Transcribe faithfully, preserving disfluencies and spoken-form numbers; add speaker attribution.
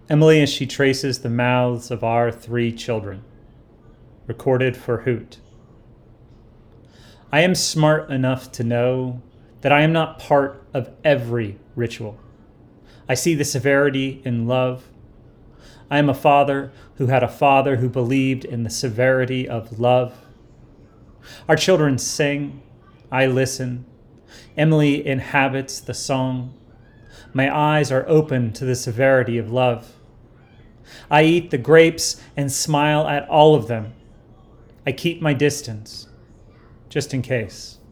Speaker 1: Emily as she traces the mouths of our three children. Recorded for Hoot. I am smart enough to know that I am not part of every ritual. I see the severity in love. I am a father who had a father who believed in the severity of love. Our children sing. I listen. Emily inhabits the song. My eyes are open to the severity of love. I eat the grapes and smile at all of them. I keep my distance, just in case.